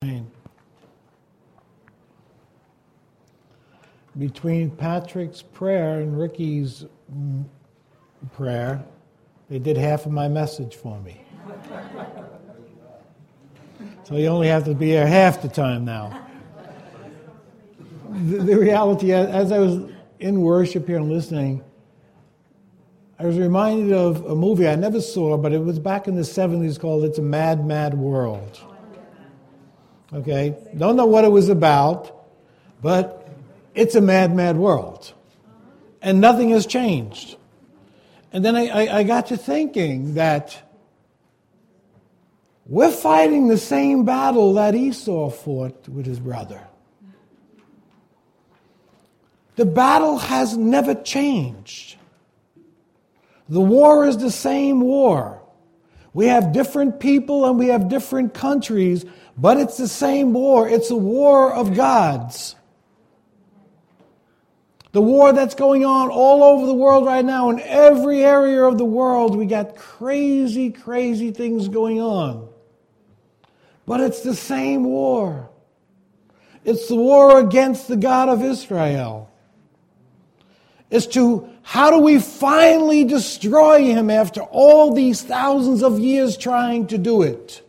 Between Patrick's prayer and Ricky's prayer, they did half of my message for me. So you only have to be here half the time now. The reality, as I was in worship here and listening, I was reminded of a movie I never saw, but it was back in the 70s called It's a Mad, Mad World. Okay? Don't know what it was about, but it's a mad, mad world. And nothing has changed. And then I got to thinking that we're fighting the same battle that Esau fought with his brother. The battle has never changed. The war is the same war. We have different people and we have different countries, but it's the same war. It's a war of gods. The war that's going on all over the world right now, in every area of the world, we got crazy, crazy things going on. But it's the same war. It's the war against the God of Israel. It's to, how do we finally destroy him after all these thousands of years trying to do it?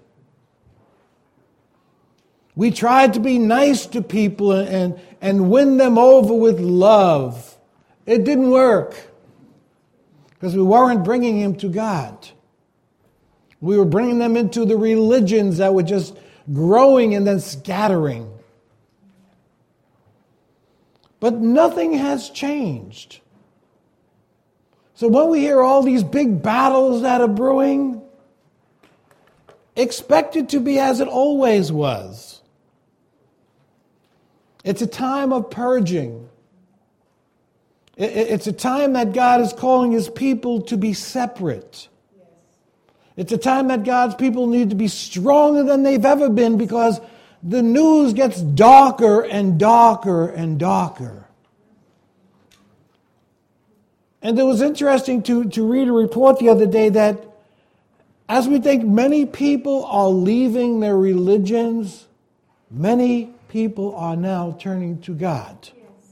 We tried to be nice to people and win them over with love. It didn't work because we weren't bringing him to God. We were bringing them into the religions that were just growing and then scattering. But nothing has changed. So when we hear all these big battles that are brewing, expect it to be as it always was. It's a time of purging. It's a time that God is calling his people to be separate. It's a time that God's people need to be stronger than they've ever been because the news gets darker and darker and darker. And it was interesting to read a report the other day that as we think many people are leaving their religions, many people are now turning to God.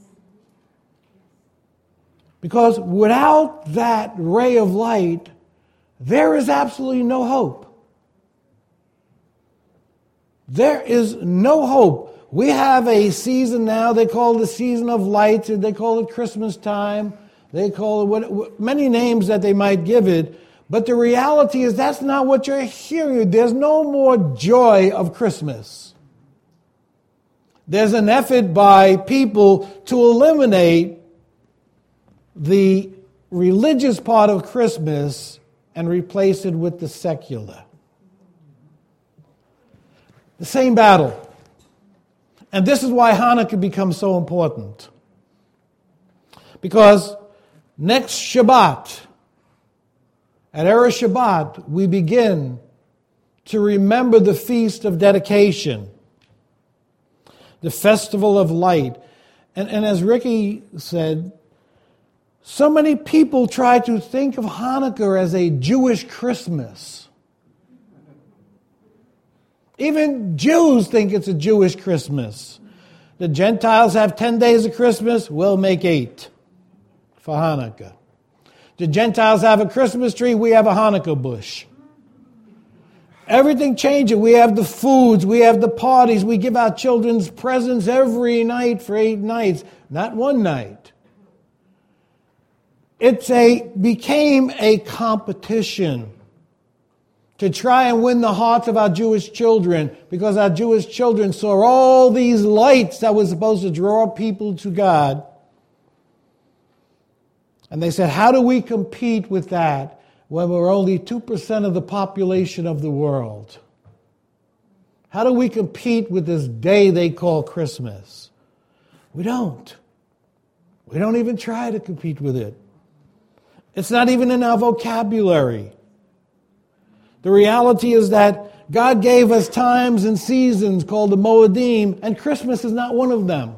Because without that ray of light, there is absolutely no hope. There is no hope. We have a season now, they call it the season of lights, and they call it Christmas time. They call it many names that they might give it. But the reality is that's not what you're hearing. There's no more joy of Christmas. There's an effort by people to eliminate the religious part of Christmas and replace it with the secular. The same battle. And this is why Hanukkah becomes so important. Because next Shabbat, at Erev Shabbat, we begin to remember the Feast of Dedication, the Festival of Light. And as Ricky said, so many people try to think of Hanukkah as a Jewish Christmas. Even Jews think it's a Jewish Christmas. The Gentiles have 10 days of Christmas, we'll make 8 for Hanukkah. The Gentiles have a Christmas tree, we have a Hanukkah bush. Everything changes. We have the foods, we have the parties, we give our children's presents every night for 8 nights, not one night. It became a competition to try and win the hearts of our Jewish children because our Jewish children saw all these lights that were supposed to draw people to God. And they said, how do we compete with that when we're only 2% of the population of the world? How do we compete with this day they call Christmas? We don't. We don't even try to compete with it. It's not even in our vocabulary. The reality is that God gave us times and seasons called the Moedim, and Christmas is not one of them.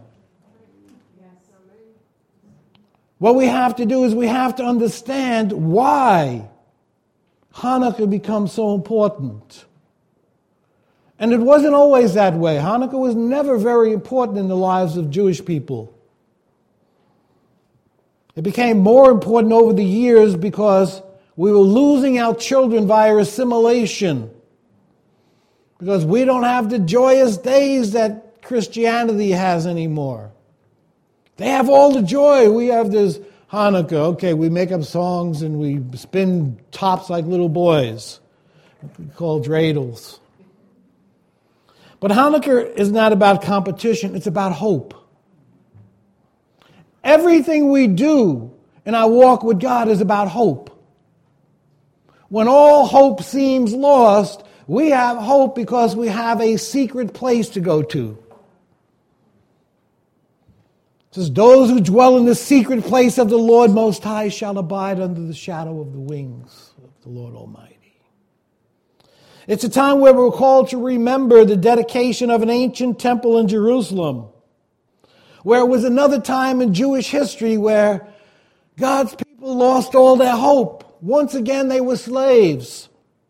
What we have to do is we have to understand why Hanukkah becomes so important. And it wasn't always that way. Hanukkah was never very important in the lives of Jewish people. It became more important over the years because we were losing our children via assimilation. Because we don't have the joyous days that Christianity has anymore. They have all the joy. We have this Hanukkah. Okay, we make up songs and we spin tops like little boys. We call dreidels. But Hanukkah is not about competition. It's about hope. Everything we do in our walk with God is about hope. When all hope seems lost, we have hope because we have a secret place to go to. It says, those who dwell in the secret place of the Lord Most High shall abide under the shadow of the wings of the Lord Almighty. It's a time where we're called to remember the dedication of an ancient temple in Jerusalem, where it was another time in Jewish history where God's people lost all their hope. Once again, they were slaves.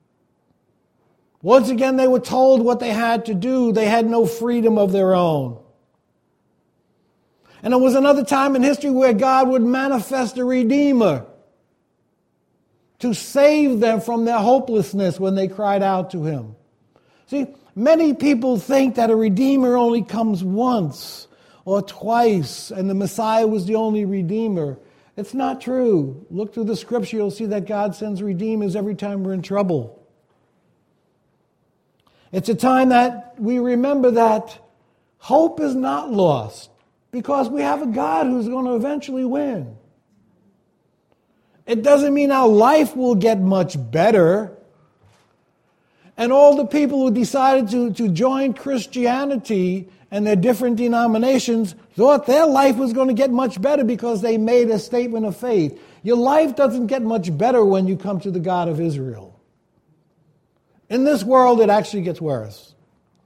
Once again, they were told what they had to do. They had no freedom of their own. And it was another time in history where God would manifest a Redeemer to save them from their hopelessness when they cried out to Him. See, many people think that a Redeemer only comes once or twice, and the Messiah was the only Redeemer. It's not true. Look through the Scripture, you'll see that God sends Redeemers every time we're in trouble. It's a time that we remember that hope is not lost because we have a God who's going to eventually win. It doesn't mean our life will get much better. And all the people who decided to join Christianity and their different denominations thought their life was going to get much better because they made a statement of faith. Your life doesn't get much better when you come to the God of Israel. In this world, it actually gets worse.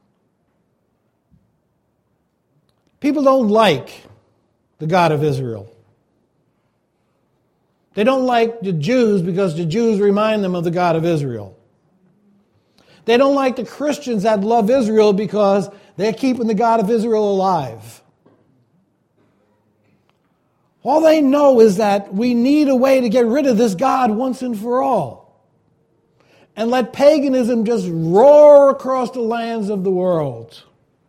People don't like the God of Israel. They don't like the Jews because the Jews remind them of the God of Israel. They don't like the Christians that love Israel because they're keeping the God of Israel alive. All they know is that we need a way to get rid of this God once and for all. And let paganism just roar across the lands of the world.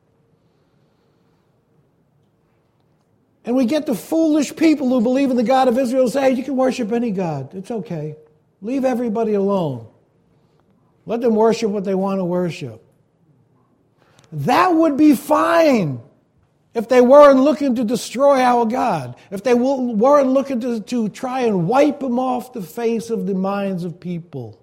And we get the foolish people who believe in the God of Israel say, you can worship any God. It's okay. Leave everybody alone. Let them worship what they want to worship. That would be fine if they weren't looking to destroy our God. If they weren't looking to try and wipe him off the face of the minds of people.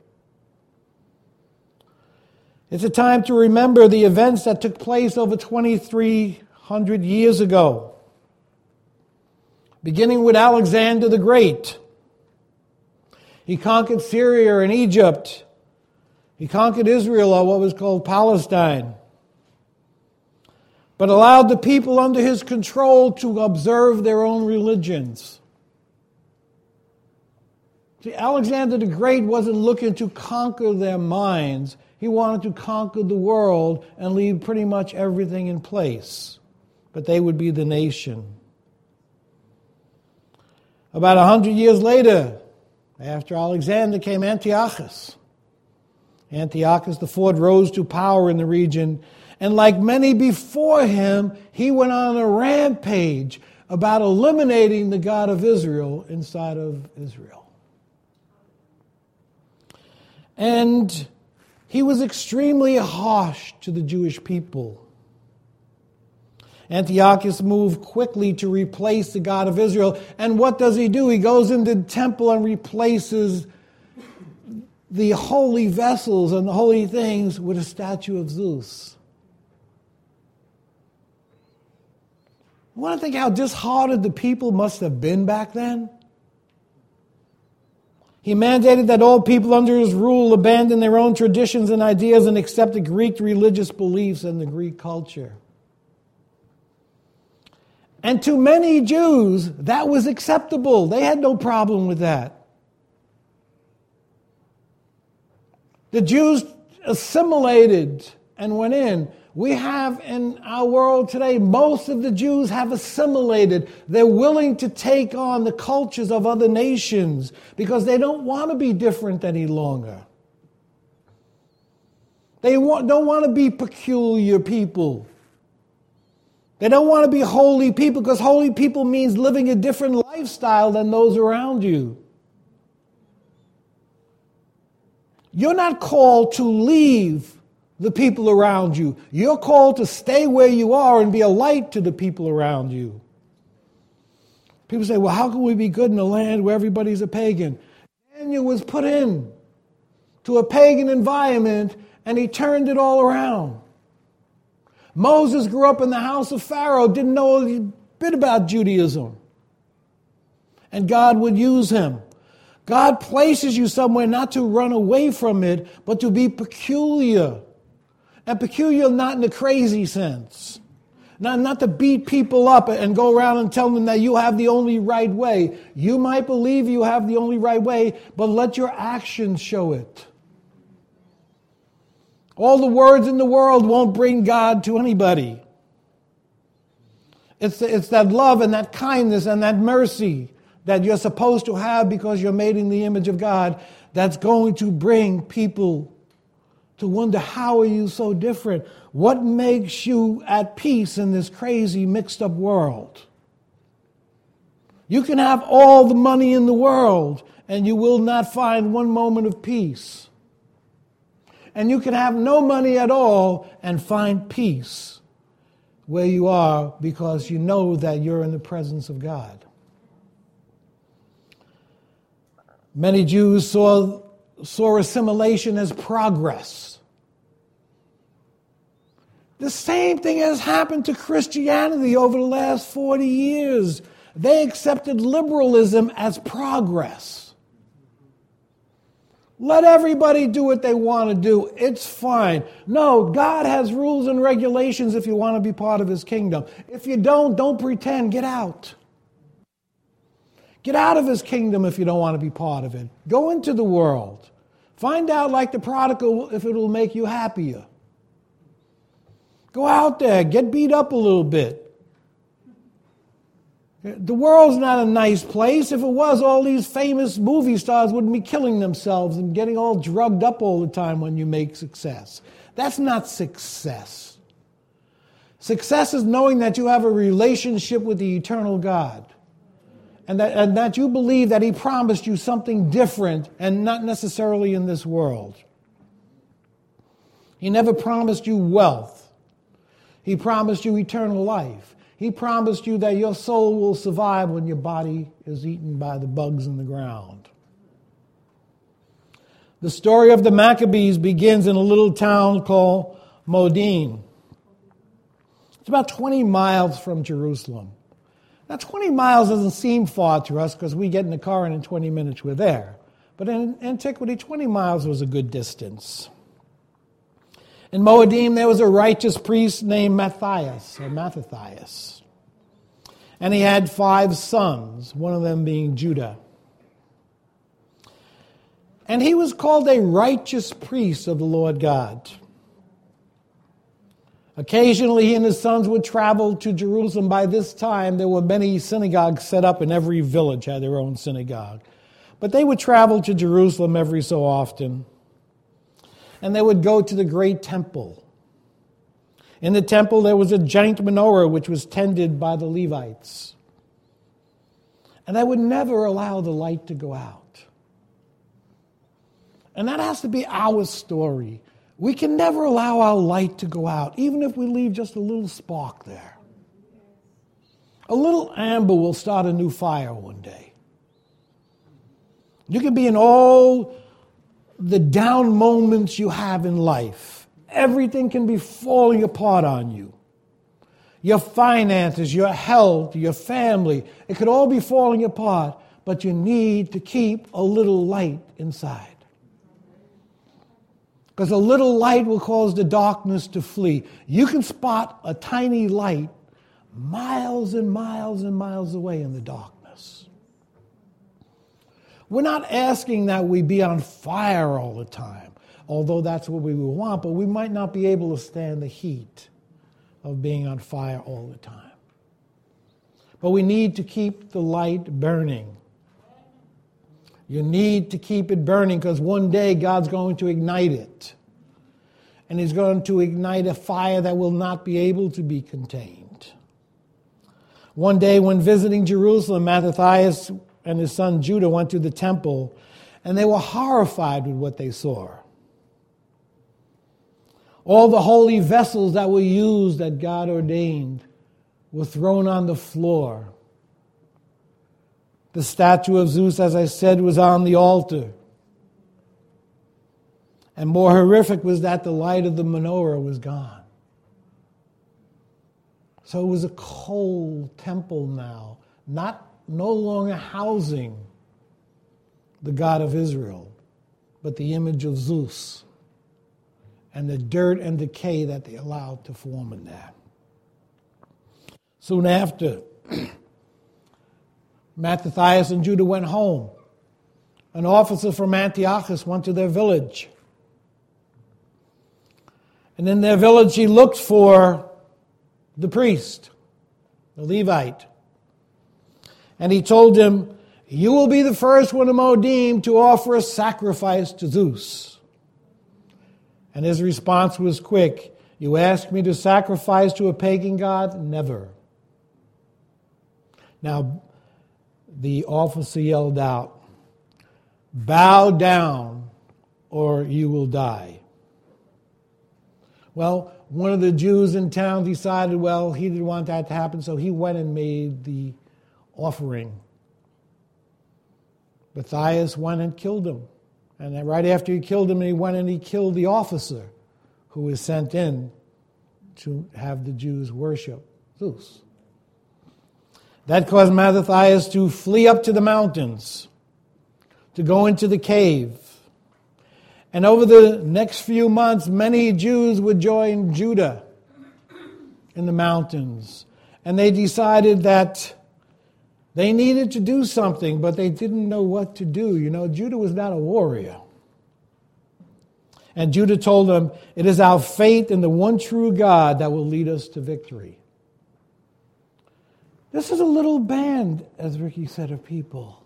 It's a time to remember the events that took place over 2,300 years ago. Beginning with Alexander the Great. He conquered Syria and Egypt. He conquered Israel, or what was called Palestine. But allowed the people under his control to observe their own religions. See, Alexander the Great wasn't looking to conquer their minds. He wanted to conquer the world and leave pretty much everything in place. But they would be the nation. About 100 years later, after Alexander came Antiochus. Antiochus IV rose to power in the region, and like many before him, he went on a rampage about eliminating the God of Israel inside of Israel. And he was extremely harsh to the Jewish people. Antiochus moved quickly to replace the God of Israel. And what does he do? He goes into the temple and replaces the holy vessels and the holy things with a statue of Zeus. You want to think how disheartened the people must have been back then? He mandated that all people under his rule abandon their own traditions and ideas and accept the Greek religious beliefs and the Greek culture. And to many Jews, that was acceptable. They had no problem with that. The Jews assimilated and went in. We have in our world today, most of the Jews have assimilated. They're willing to take on the cultures of other nations because they don't want to be different any longer. They don't want to be peculiar people. They don't want to be holy people because holy people means living a different lifestyle than those around you. You're not called to leave the people around you. You're called to stay where you are and be a light to the people around you. People say, well, how can we be good in a land where everybody's a pagan? Daniel was put in to a pagan environment and he turned it all around. Moses grew up in the house of Pharaoh, didn't know a bit about Judaism. And God would use him. God places you somewhere not to run away from it, but to be peculiar. And peculiar not in the crazy sense. Not to beat people up and go around and tell them that you have the only right way. You might believe you have the only right way, but let your actions show it. All the words in the world won't bring God to anybody. It's that love and that kindness and that mercy that you're supposed to have because you're made in the image of God that's going to bring people to wonder, how are you so different? What makes you at peace in this crazy, mixed up world? You can have all the money in the world and you will not find one moment of peace. And you can have no money at all and find peace where you are because you know that you're in the presence of God. Many Jews saw assimilation as progress. The same thing has happened to Christianity over the last 40 years. They accepted liberalism as progress. Let everybody do what they want to do. It's fine. No, God has rules and regulations if you want to be part of his kingdom. If you don't pretend. Get out. Get out of his kingdom if you don't want to be part of it. Go into the world. Find out, like the prodigal, if it will make you happier. Go out there. Get beat up a little bit. The world's not a nice place. If it was, all these famous movie stars wouldn't be killing themselves and getting all drugged up all the time when you make success. That's not success. Success is knowing that you have a relationship with the eternal God. And that you believe that he promised you something different and not necessarily in this world. He never promised you wealth. He promised you eternal life. He promised you that your soul will survive when your body is eaten by the bugs in the ground. The story of the Maccabees begins in a little town called Modin. It's about 20 miles from Jerusalem. Now, 20 miles doesn't seem far to us because we get in the car and in 20 minutes we're there. But in antiquity, 20 miles was a good distance. In Moadim, there was a righteous priest named Mattathias. And he had 5 sons, one of them being Judah. And he was called a righteous priest of the Lord God. Occasionally, he and his sons would travel to Jerusalem. By this time, there were many synagogues set up, and every village had their own synagogue. But they would travel to Jerusalem every so often. And they would go to the great temple. In the temple, there was a giant menorah which was tended by the Levites. And they would never allow the light to go out. And that has to be our story. We can never allow our light to go out, even if we leave just a little spark there. A little amber will start a new fire one day. You can be in all the down moments you have in life. Everything can be falling apart on you. Your finances, your health, your family, it could all be falling apart, but you need to keep a little light inside. Because a little light will cause the darkness to flee. You can spot a tiny light miles and miles and miles away in the darkness. We're not asking that we be on fire all the time. although that's what we would want, but we might not be able to stand the heat of being on fire all the time. But we need to keep the light burning. You need to keep it burning because one day God's going to ignite it. And He's going to ignite a fire that will not be able to be contained. One day when visiting Jerusalem, Mattathias and his son Judah went to the temple, and they were horrified with what they saw. All the holy vessels that were used that God ordained were thrown on the floor. The statue of Zeus, as I said, was on the altar. And more horrific was that the light of the menorah was gone. So it was a cold temple now, no longer housing the God of Israel, but the image of Zeus and the dirt and decay that they allowed to form in there. Soon after, Mattathias and Judah went home. An officer from Antiochus went to their village. And in their village he looked for the priest, the Levite. And he told him, "You will be the first one of Modim to offer a sacrifice to Zeus." And his response was quick. "You ask me to sacrifice to a pagan god? Never." Now, the officer yelled out, "Bow down or you will die." Well, one of the Jews in town decided, he didn't want that to happen, so he went and made the offering. Matthias went and killed him. And then right after he killed him, he went and he killed the officer who was sent in to have the Jews worship Zeus. That caused Mattathias to flee up to the mountains, to go into the cave. And over the next few months, many Jews would join Judah in the mountains. And they decided that they needed to do something, but they didn't know what to do. Judah was not a warrior. And Judah told them, "It is our faith in the one true God that will lead us to victory." This is a little band, as Ricky said, of people.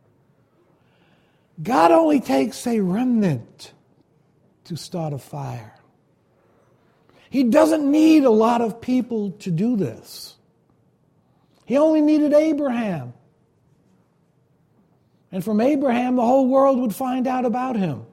God only takes a remnant to start a fire. He doesn't need a lot of people to do this. He only needed Abraham. And from Abraham, the whole world would find out about him.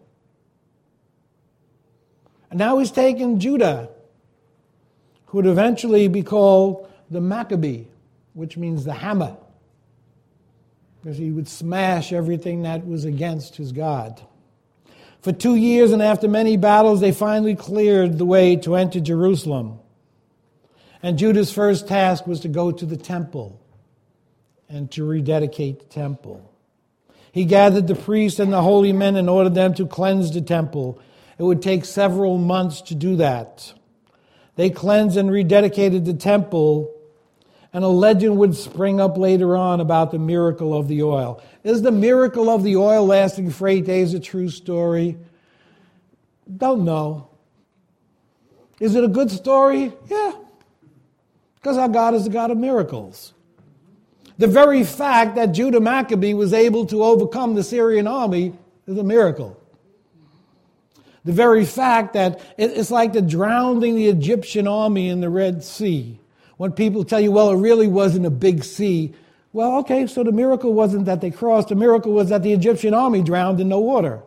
And now he's taken Judah, who would eventually be called the Maccabee, which means the hammer, because he would smash everything that was against his God. For 2 years and after many battles, they finally cleared the way to enter Jerusalem. And Judah's first task was to go to the temple and to rededicate the temple. He gathered the priests and the holy men and ordered them to cleanse the temple. It would take several months to do that. They cleansed and rededicated the temple, and a legend would spring up later on about the miracle of the oil. Is the miracle of the oil lasting for 8 days a true story? Don't know. Is it a good story? Yeah. Because our God is a God of miracles. The very fact that Judah Maccabee was able to overcome the Syrian army is a miracle. The very fact that it's like the drowning the Egyptian army in the Red Sea. When people tell you, it really wasn't a big sea. Well, okay, so the miracle wasn't that they crossed. The miracle was that the Egyptian army drowned in no water.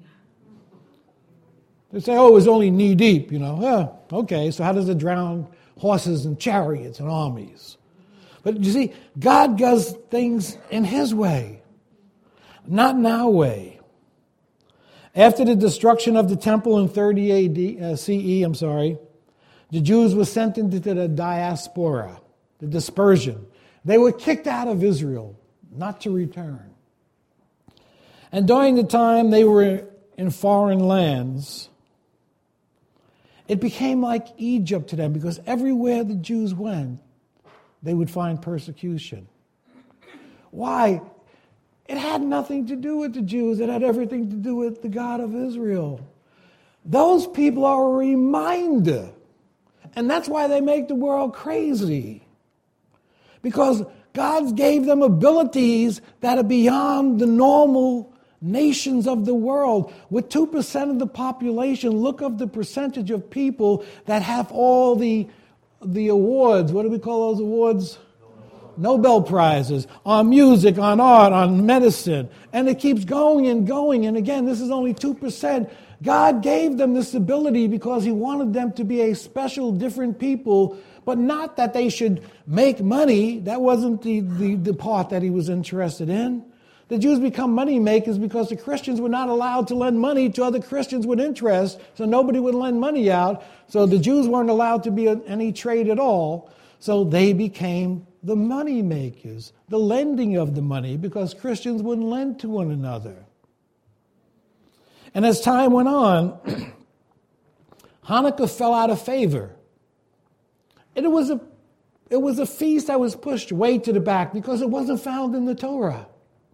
They say, it was only knee deep, Okay, so how does it drown horses and chariots and armies? But you see, God does things in His way, not in our way. After the destruction of the temple in 30 CE, the Jews were sent into the diaspora, the dispersion. They were kicked out of Israel, not to return. And during the time they were in foreign lands, it became like Egypt to them, because everywhere the Jews went, they would find persecution. Why? It had nothing to do with the Jews. It had everything to do with the God of Israel. Those people are a reminder. And that's why they make the world crazy. Because God gave them abilities that are beyond the normal nations of the world. With 2% of the population, look up the percentage of people that have all the awards. What do we call those awards? Nobel Prizes on music, on art, on medicine. And it keeps going and going. And again, this is only 2%. God gave them this ability because he wanted them to be a special, different people, but not that they should make money. That wasn't the part that he was interested in. The Jews become money makers because the Christians were not allowed to lend money to other Christians with interest, so nobody would lend money out. So the Jews weren't allowed to be any trade at all. So they became the money makers, the lending of the money, because Christians wouldn't lend to one another. And as time went on, Hanukkah fell out of favor. And it was a feast that was pushed way to the back because it wasn't found in the Torah.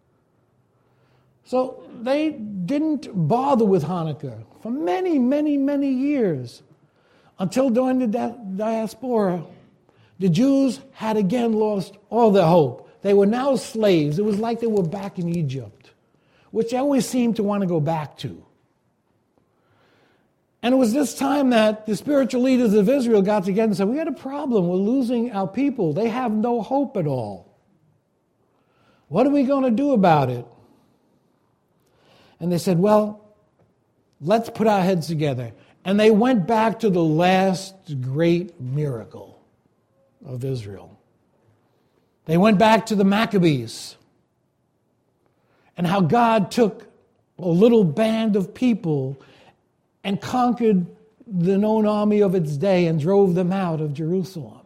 So they didn't bother with Hanukkah for many, many, many years until during the diaspora, the Jews had again lost all their hope. They were now slaves. It was like they were back in Egypt, which they always seemed to want to go back to. And it was this time that the spiritual leaders of Israel got together and said, we got a problem. We're losing our people. They have no hope at all. What are we going to do about it? And they said, well, let's put our heads together. And they went back to the last great miracle of Israel. They went back to the Maccabees and how God took a little band of people and conquered the known army of its day and drove them out of Jerusalem.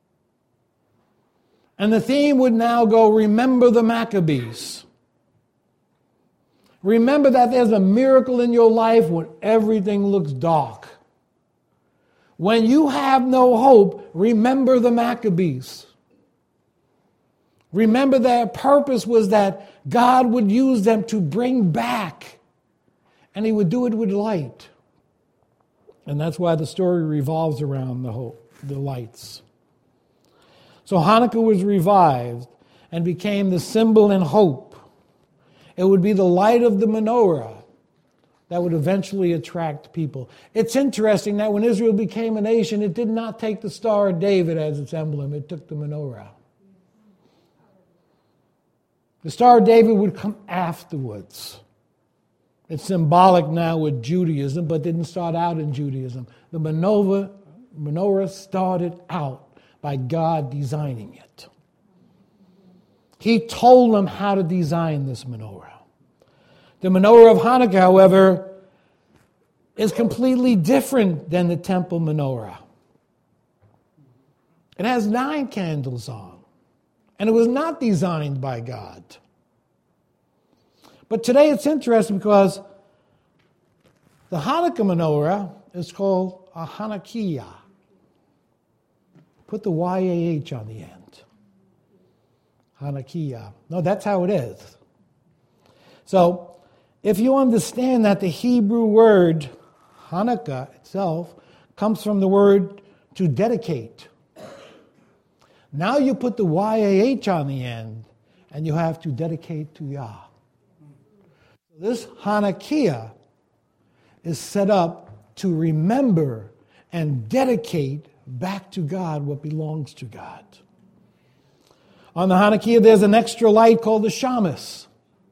And the theme would now go, remember the Maccabees. Remember that there's a miracle in your life when everything looks dark. When you have no hope, remember the Maccabees. Remember their purpose was that God would use them to bring back, and he would do it with light. And that's why the story revolves around the lights. So Hanukkah was revived and became the symbol and hope. It would be the light of the menorah that would eventually attract people. It's interesting that when Israel became a nation, it did not take the Star of David as its emblem. It took the menorah. The Star of David would come afterwards. It's symbolic now with Judaism, but didn't start out in Judaism. The menorah started out by God designing it. He told them how to design this menorah. The menorah of Hanukkah, however, is completely different than the temple menorah. It has 9 candles on, and it was not designed by God. But today it's interesting because the Hanukkah menorah is called a Hanukkah. Put the Y-A-H on the end. Hanukkah. No, that's how it is. So, if you understand that the Hebrew word Hanukkah itself comes from the word to dedicate. Now you put the Y-A-H on the end, and you have to dedicate to Yah. This Hanukkah is set up to remember and dedicate back to God what belongs to God. On the Hanukkah, there's an extra light called the Shamas.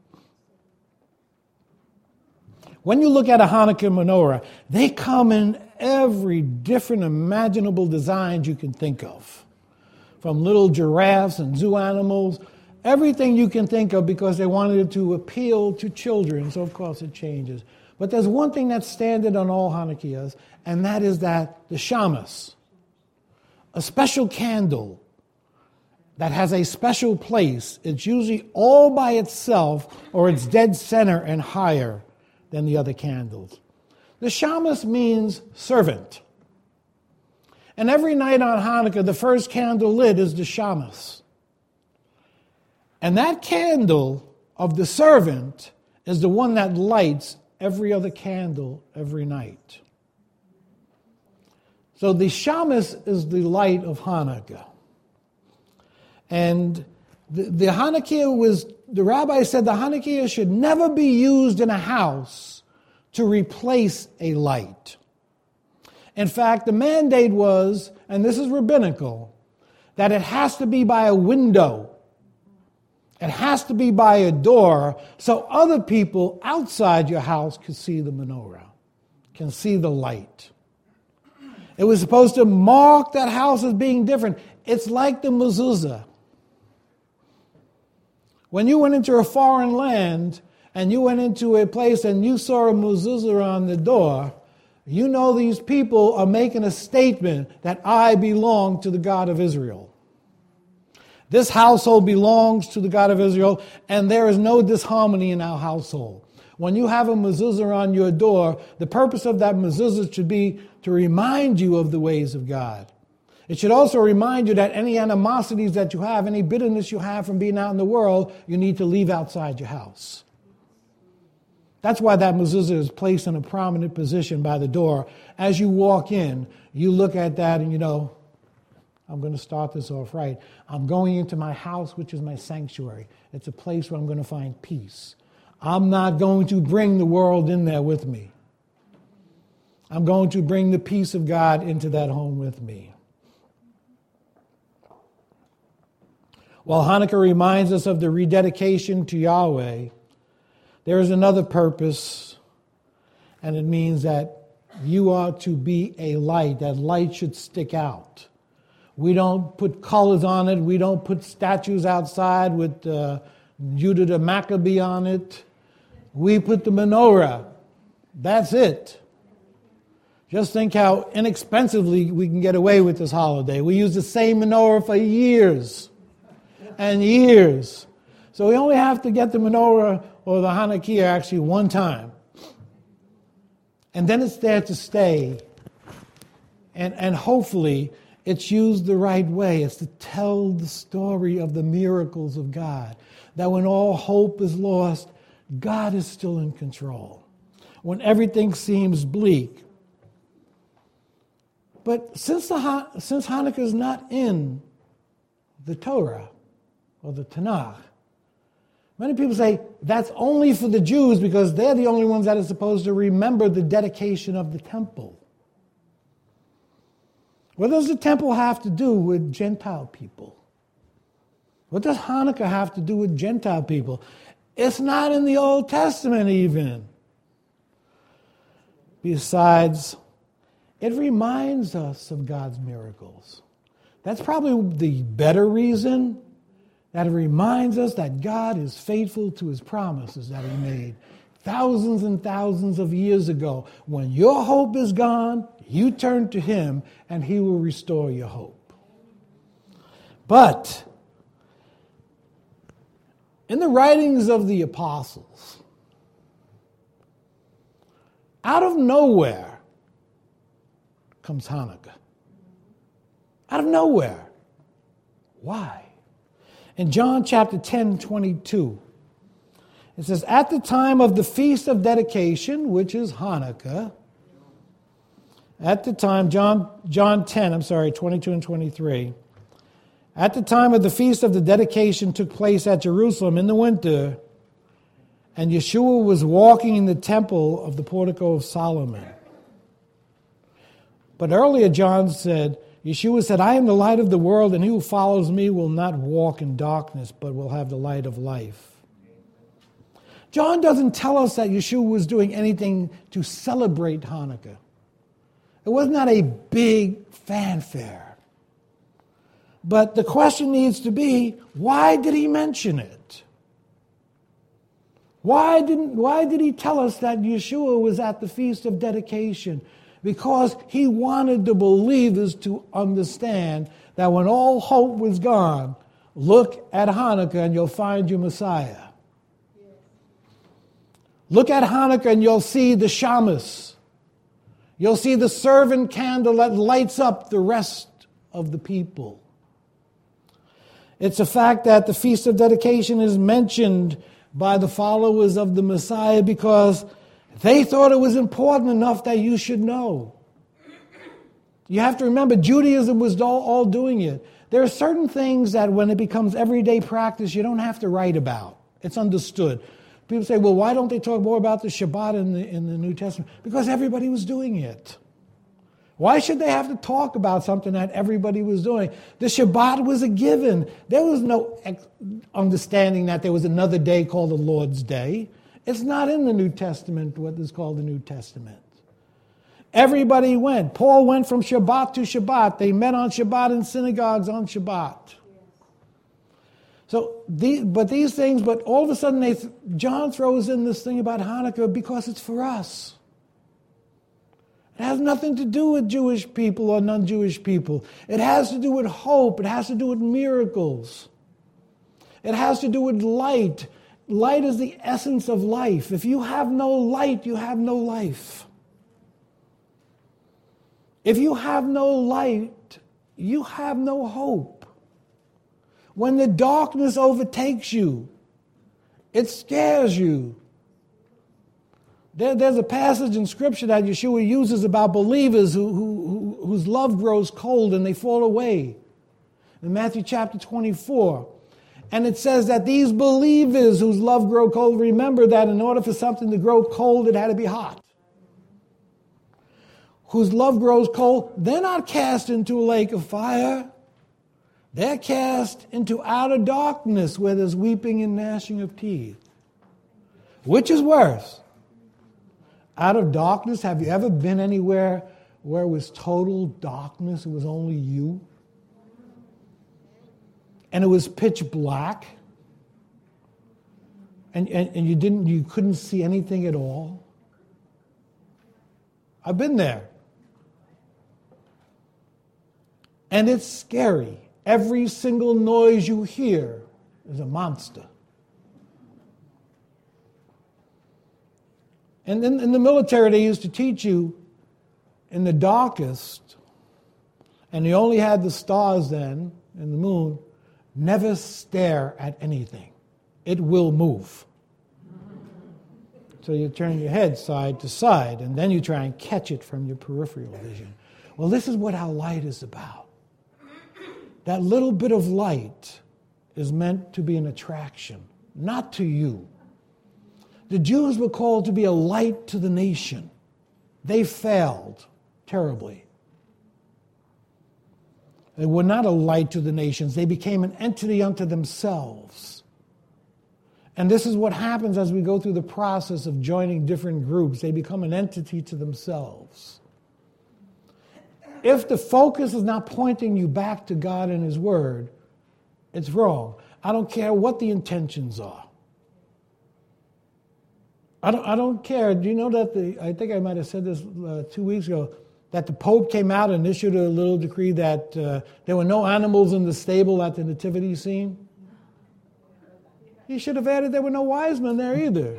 When you look at a Hanukkah menorah, they come in every different imaginable designs you can think of. From little giraffes and zoo animals, everything you can think of because they wanted to appeal to children. So, of course, it changes. But there's one thing that's standard on all Hanukkahs, and that is that the Shamas, a special candle that has a special place. It's usually all by itself or it's dead center and higher than the other candles. The Shamas means servant. And every night on Hanukkah, the first candle lit is the Shamas. And that candle of the servant is the one that lights every other candle every night. So the shamus is the light of Hanukkah. And the Hanukkah the rabbi said the Hanukkah should never be used in a house to replace a light. In fact, the mandate was, and this is rabbinical, that it has to be by a window. It has to be by a door so other people outside your house can see the menorah, can see the light. It was supposed to mark that house as being different. It's like the mezuzah. When you went into a foreign land and you went into a place and you saw a mezuzah on the door, you know these people are making a statement that I belong to the God of Israel. This household belongs to the God of Israel, and there is no disharmony in our household. When you have a mezuzah on your door, the purpose of that mezuzah should be to remind you of the ways of God. It should also remind you that any animosities that you have, any bitterness you have from being out in the world, you need to leave outside your house. That's why that mezuzah is placed in a prominent position by the door. As you walk in, you look at that and you know, I'm going to start this off right. I'm going into my house, which is my sanctuary. It's a place where I'm going to find peace. I'm not going to bring the world in there with me. I'm going to bring the peace of God into that home with me. While Hanukkah reminds us of the rededication to Yahweh, there is another purpose, and it means that you are to be a light. That light should stick out. We don't put colors on it. We don't put statues outside with Judah the Maccabee on it. We put the menorah. That's it. Just think how inexpensively we can get away with this holiday. We use the same menorah for years and years. So we only have to get the menorah or the Hanukkah actually one time. And then it's there to stay. And hopefully it's used the right way. It's to tell the story of the miracles of God. That when all hope is lost, God is still in control. When everything seems bleak. But since Hanukkah is not in the Torah or the Tanakh, many people say that's only for the Jews because they're the only ones that are supposed to remember the dedication of the temple. What does the temple have to do with Gentile people? What does Hanukkah have to do with Gentile people? It's not in the Old Testament even. Besides, it reminds us of God's miracles. That's probably the better reason, that it reminds us that God is faithful to his promises that he made thousands and thousands of years ago. When your hope is gone, you turn to him and he will restore your hope. But in the writings of the apostles, out of nowhere comes Hanukkah. Out of nowhere. Why? In John chapter 10:22, it says, at the time of the Feast of Dedication, which is Hanukkah, at the time, John 22 and 23, at the time of the Feast of the Dedication took place at Jerusalem in the winter, and Yeshua was walking in the temple of the portico of Solomon. But earlier John said, Yeshua said, I am the light of the world, and he who follows me will not walk in darkness, but will have the light of life. John doesn't tell us that Yeshua was doing anything to celebrate Hanukkah. It was not a big fanfare. But the question needs to be, why did he mention it? Why did he tell us that Yeshua was at the Feast of Dedication? Because he wanted the believers to understand that when all hope was gone, look at Hanukkah and you'll find your Messiah. Look at Hanukkah and you'll see the shamus. You'll see the servant candle that lights up the rest of the people. It's a fact that the Feast of Dedication is mentioned by the followers of the Messiah because they thought it was important enough that you should know. You have to remember, Judaism was all doing it. There are certain things that when it becomes everyday practice, you don't have to write about. It's understood. People say, well, why don't they talk more about the Shabbat in the New Testament? Because everybody was doing it. Why should they have to talk about something that everybody was doing? The Shabbat was a given. There was no understanding that there was another day called the Lord's Day. It's not in the New Testament, what is called the New Testament. Everybody went. Paul went from Shabbat to Shabbat. They met on Shabbat in synagogues on Shabbat. So, but all of a sudden John throws in this thing about Hanukkah because it's for us. It has nothing to do with Jewish people or non-Jewish people. It has to do with hope. It has to do with miracles. It has to do with light. Light is the essence of life. If you have no light, you have no life. If you have no light, you have no hope. When the darkness overtakes you, it scares you. There's a passage in Scripture that Yeshua uses about believers whose love grows cold and they fall away. In Matthew chapter 24. And it says that these believers whose love grow cold, remember that in order for something to grow cold, it had to be hot. Whose love grows cold, they're not cast into a lake of fire. They're cast into outer darkness where there's weeping and gnashing of teeth. Which is worse? Out of darkness, have you ever been anywhere where it was total darkness? It was only you? And it was pitch black? And you couldn't see anything at all? I've been there. And it's scary. Every single noise you hear is a monster. And then in the military, they used to teach you in the darkest, and you only had the stars then and the moon, never stare at anything. It will move. So you turn your head side to side, and then you try and catch it from your peripheral vision. Well, this is what our light is about. That little bit of light is meant to be an attraction, not to you. The Jews were called to be a light to the nation. They failed terribly. They were not a light to the nations. They became an entity unto themselves. And this is what happens as we go through the process of joining different groups. They become an entity to themselves. If the focus is not pointing you back to God and His Word, it's wrong. I don't care what the intentions are. I don't care. Do you know that I think I might have said this 2 weeks ago, that the Pope came out and issued a little decree that there were no animals in the stable at the nativity scene? He should have added there were no wise men there either.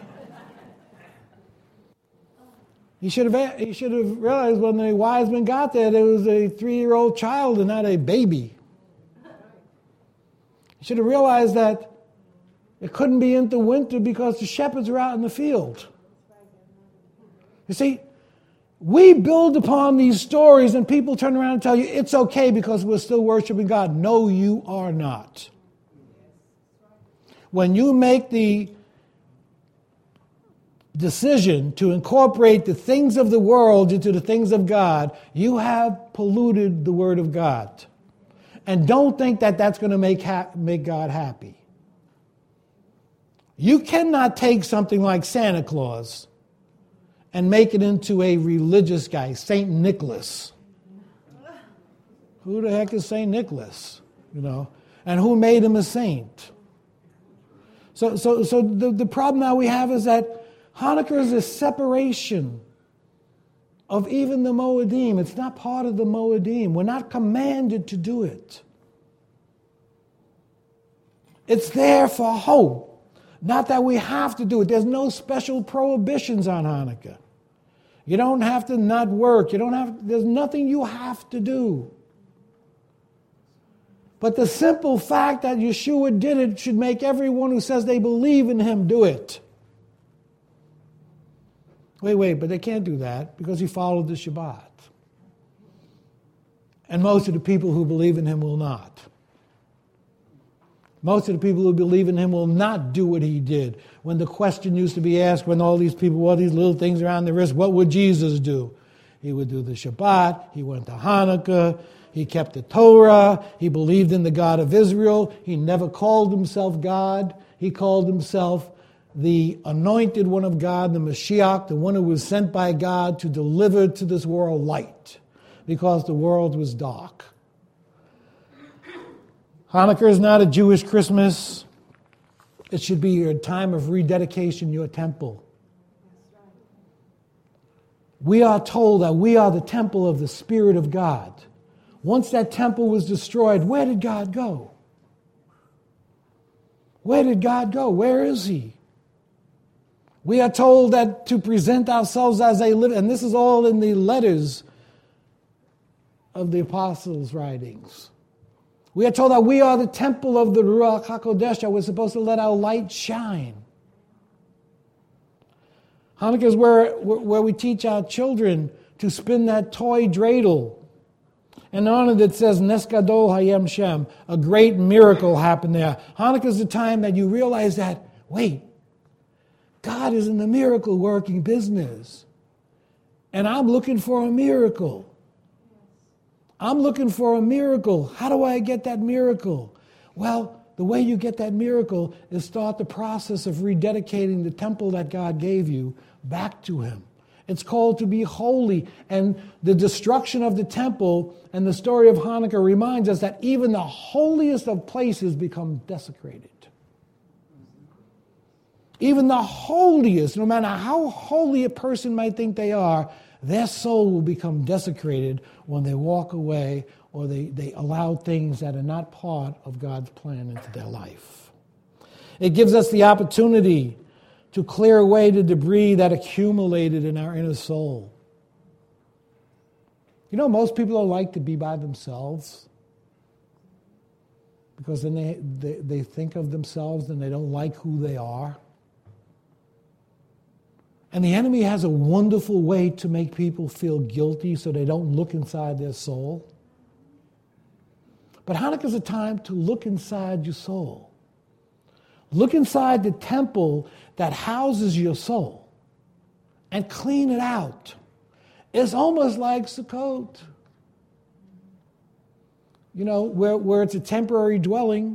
He should have realized when the wise men got there was a 3-year-old child and not a baby. He should have realized that it couldn't be into winter because the shepherds were out in the field. You see, we build upon these stories and people turn around and tell you it's okay because we're still worshiping God. No, you are not. When you make the decision to incorporate the things of the world into the things of God, you have polluted the Word of God. And don't think that that's going to make God happy. You cannot take something like Santa Claus and make it into a religious guy, St. Nicholas. Who the heck is St. Nicholas? And who made him a saint? So the problem now we have is that Hanukkah is a separation of even the Moedim. It's not part of the Moedim. We're not commanded to do it. It's there for hope. Not that we have to do it. There's no special prohibitions on Hanukkah. You don't have to not work. There's nothing you have to do. But the simple fact that Yeshua did it should make everyone who says they believe in Him do it. Wait, but they can't do that because He followed the Shabbat. And most of the people who believe in him will not. Most of the people who believe in him will not do what he did. When the question used to be asked, when all these people wore these little things around their wrist, what would Jesus do? He would do the Shabbat, he went to Hanukkah, he kept the Torah, he believed in the God of Israel, he never called himself God, he called himself the anointed one of God, the Mashiach, the one who was sent by God to deliver to this world light, because the world was dark. Hanukkah is not a Jewish Christmas. It should be your time of rededication, your temple. We are told that we are the temple of the Spirit of God. Once that temple was destroyed, where did God go? Where did God go? Where is he? We are told that to present ourselves as a living, and this is all in the letters of the apostles' writings. We are told that we are the temple of the Ruach HaKodesh, that we're supposed to let our light shine. Hanukkah is where we teach our children to spin that toy dreidel. And on it says, Nes Gadol Hayem Shem, a great miracle happened there. Hanukkah is the time that you realize that, wait, God is in the miracle working business. And I'm looking for a miracle. I'm looking for a miracle. How do I get that miracle? Well, the way you get that miracle is start the process of rededicating the temple that God gave you back to him. It's called to be holy. And the destruction of the temple and the story of Hanukkah reminds us that even the holiest of places become desecrated. Even the holiest, no matter how holy a person might think they are, their soul will become desecrated when they walk away or they allow things that are not part of God's plan into their life. It gives us the opportunity to clear away the debris that accumulated in our inner soul. You know, most people don't like to be by themselves because then they think of themselves and they don't like who they are. And the enemy has a wonderful way to make people feel guilty so they don't look inside their soul. But Hanukkah is a time to look inside your soul. Look inside the temple that houses your soul and clean it out. It's almost like Sukkot. You know, where it's a temporary dwelling.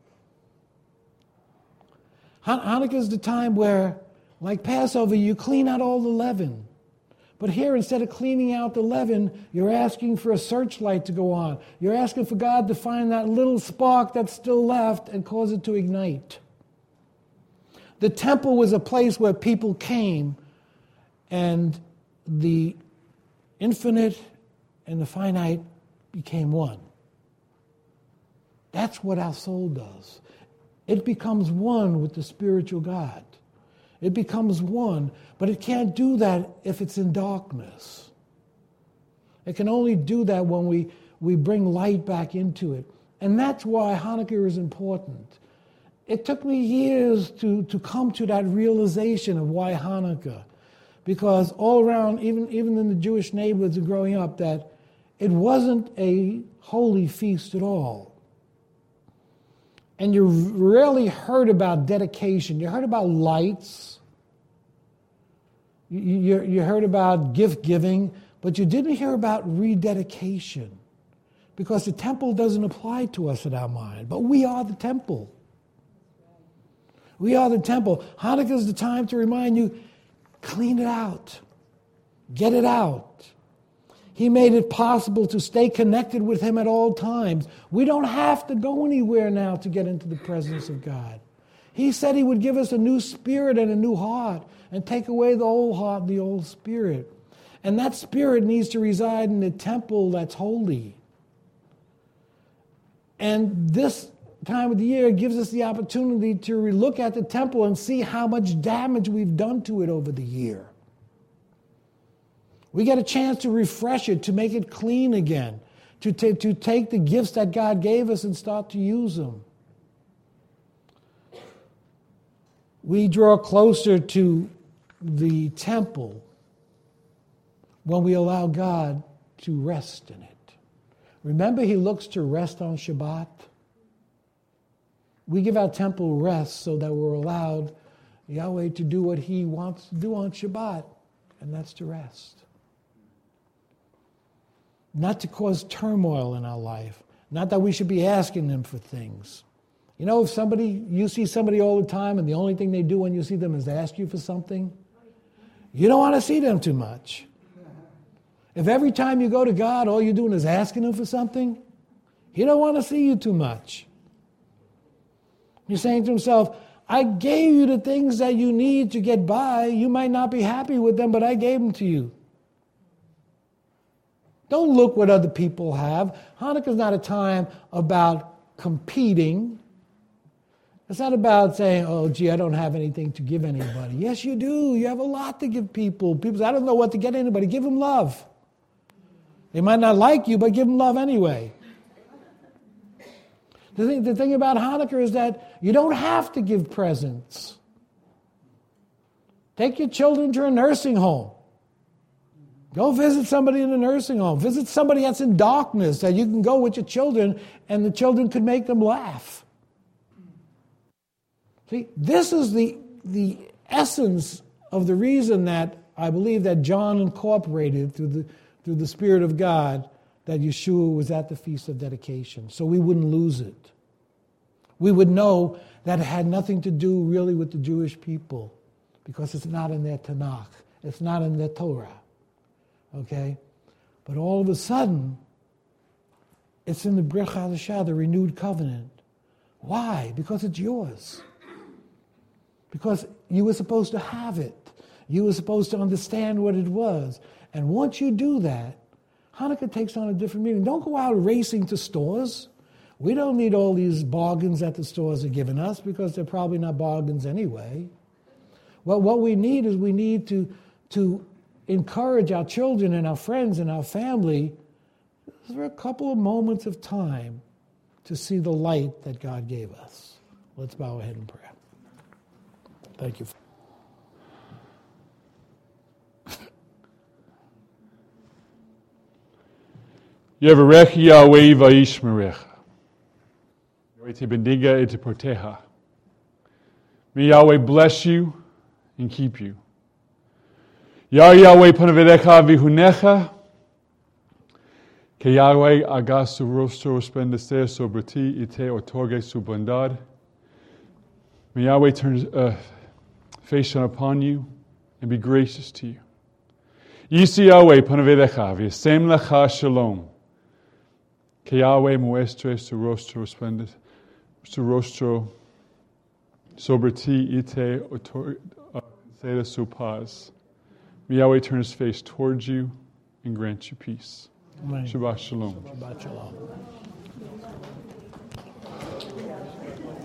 Hanukkah is the time where, like Passover, you clean out all the leaven. But here, instead of cleaning out the leaven, you're asking for a searchlight to go on. You're asking for God to find that little spark that's still left and cause it to ignite. The temple was a place where people came and the infinite and the finite became one. That's what our soul does. It becomes one with the spiritual God. It becomes one, but it can't do that if it's in darkness. It can only do that when we bring light back into it. And that's why Hanukkah is important. It took me years to come to that realization of why Hanukkah. Because all around, even in the Jewish neighborhoods of growing up, that it wasn't a holy feast at all. And you rarely heard about dedication. You heard about lights. You heard about gift giving, but you didn't hear about rededication. Because the temple doesn't apply to us in our mind. But we are the temple. We are the temple. Hanukkah is the time to remind you, clean it out. Get it out. He made it possible to stay connected with him at all times. We don't have to go anywhere now to get into the presence of God. He said he would give us a new spirit and a new heart and take away the old heart and the old spirit. And that spirit needs to reside in the temple that's holy. And this time of the year gives us the opportunity to look at the temple and see how much damage we've done to it over the year. We get a chance to refresh it, to make it clean again, to take the gifts that God gave us and start to use them. We draw closer to the temple when we allow God to rest in it. Remember, he looks to rest on Shabbat. We give our temple rest so that we're allowed Yahweh to do what he wants to do on Shabbat, and that's to rest. Not to cause turmoil in our life. Not that we should be asking him for things. You know, if you see somebody all the time and the only thing they do when you see them is ask you for something, you don't want to see them too much. If every time you go to God, all you're doing is asking him for something, he don't want to see you too much. You're saying to himself, I gave you the things that you need to get by. You might not be happy with them, but I gave them to you. Don't look what other people have. Hanukkah is not a time about competing. It's not about saying, oh, gee, I don't have anything to give anybody. Yes, you do. You have a lot to give people. People say, I don't know what to get anybody. Give them love. They might not like you, but give them love anyway. The thing about Hanukkah is that you don't have to give presents. Take your children to a nursing home. Go visit somebody in a nursing home. Visit somebody that's in darkness that you can go with your children and the children could make them laugh. See, this is the essence of the reason that I believe that John incorporated through the Spirit of God that Yeshua was at the Feast of Dedication, so we wouldn't lose it. We would know that it had nothing to do really with the Jewish people because it's not in their Tanakh. It's not in their Torah. Okay? But all of a sudden, it's in the Brit Chadashah, the renewed covenant. Why? Because it's yours. Because you were supposed to have it. You were supposed to understand what it was. And once you do that, Hanukkah takes on a different meaning. Don't go out racing to stores. We don't need all these bargains that the stores are giving us because they're probably not bargains anyway. Well, what we need is we need to encourage our children and our friends and our family for a couple of moments of time to see the light that God gave us. Let's bow our head in prayer. Thank you. Yevarech Yahweh vayishmerecha. Yahweh te bendiga et te proteja. May Yahweh bless you and keep you. Yahweh panavedecha vihunecha. Que Yahweh haga su rostro resplandecer sobre ti y te otorgue su bondad. May Yahweh turn face upon you and be gracious to you. Yisi Yahweh panavedecha v'yasem lecha shalom. Que Yahweh muestre su rostro sobre ti y te conceda su paz. May Yahweh turn his face towards you and grant you peace. Amen. Shabbat shalom. Shabbat shalom.